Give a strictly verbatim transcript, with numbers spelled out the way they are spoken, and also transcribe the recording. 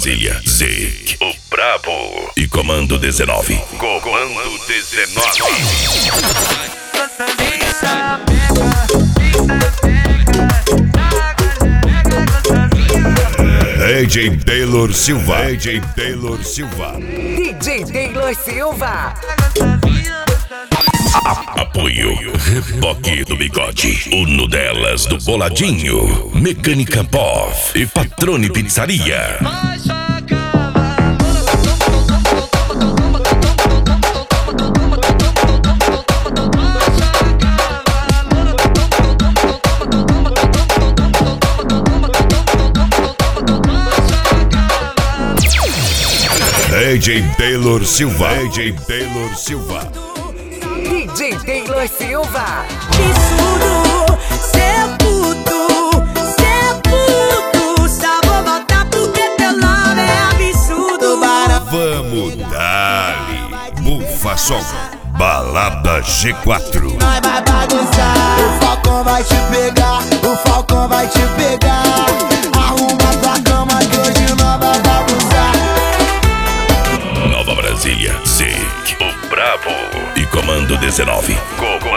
Brasília, Zik, o Brabo e Comando dezenove. Comando dezenove. D J Taylor Silva. D J Taylor Silva. D J Taylor Silva. Apoio Reboque do Bigode, o Nudelas do Boladinho, Mecânica Pov e Patrone Pizzaria. D J Taylor Silva. D J Taylor Silva. D J Taylor Silva. Absurdo, cê puto, cê puto. Só vou voltar porque teu nome é absurdo. Vamos dali, bufa som, balada G quatro. Nós vai bagunçar, o Falcão vai te pegar, o Falcão vai te pegar. Arruma tua cama que hoje nós vai bagunçar. Nova Brasília, Zik, o Brabo e Comando dezenove. Go, go.